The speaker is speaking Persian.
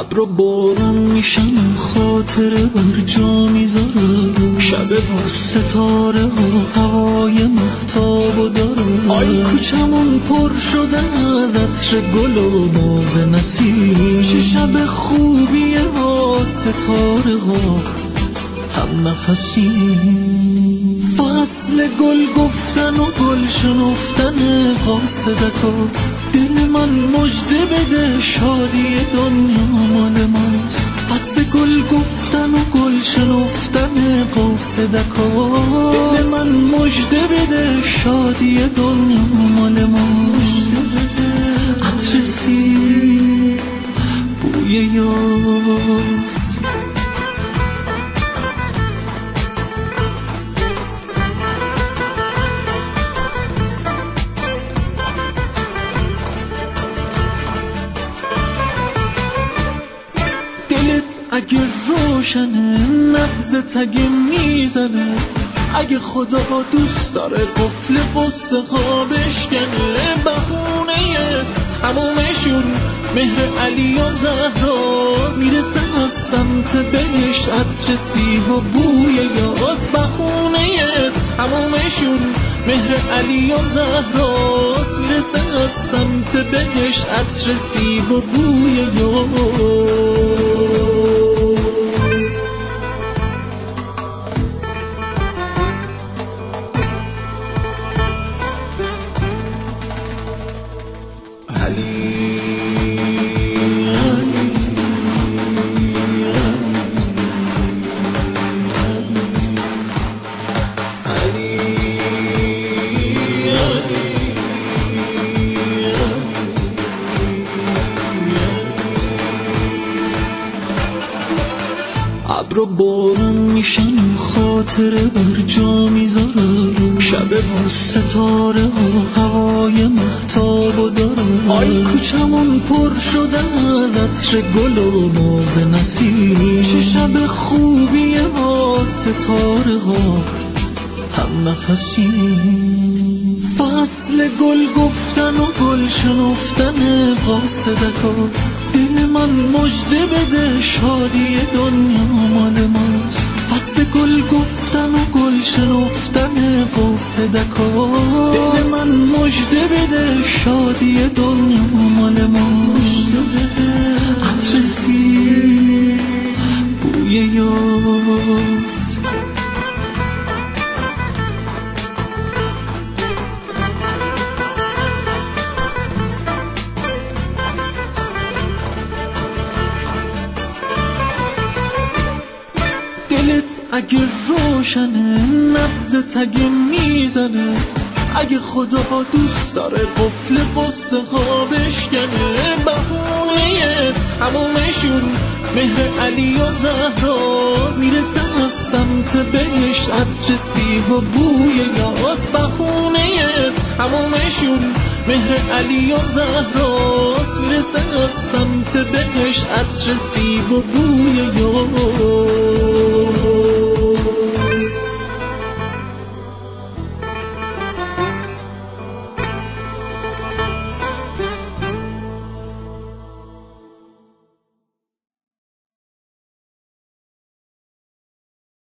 ابر و بارون میشن خاطره بر جا میذارم، شب با ستاره و هوای مهتاب و دارم. آی کوچمون پر شده از عطر گل و ناز نسیم، چه شب خوبیه با ستاره ها هم نفسیم. فصل گل گفتن و گل شنفتن قاصدکا، دل من مژده بده شادی دنیا مال ماست. فصل گل گفتن و گل شنفتن قاصدکا، دل من مژده بده شادی دنیا مال ماست. عطر سیر بوی یاس، اگه روشنه نبض تگه میزنه، اگه خدا دوست داره قفل قصه ها بشکنه. بهونه تمومشون مهر علی و زهرا، میرسه از سمت بهشت عطر سیب و بوی یاس. بهونه تمومشون مهر علی و زهرا، میرسه از سمت بهشت عطر سیب و بوی یاس. ابر و بارون میشن خاطره بر جا میذارم، شب با ستاره و هوای مهتاب و دارم. آی کوچمون پر شده از عطر گل و ناز نسیم، چه شب خوبیه با ستاره ها هم نفسیم. فصل گل گفتن و گل شنفتن قاصدکا، دل من مژده بده شادی دنیا مال ماست. فصل گل گفتن و گل شنفتن قاصدکا، دل من مژده بده شادی دنیا مال ماست. عطر سیر بوی یاس، اگه روشنه نبض تگه میزنه، اگه خدا دوست داره قفل قصه ها بشکنه. بهونه تمومشون مهر علی و زهرا، میرسه از سمت بهشت عطر سیب و بوی یاس. بهونه تمومشون مهر علی و زهرا، میرسه از سمت بهشت عطر سیب و بوی یاس.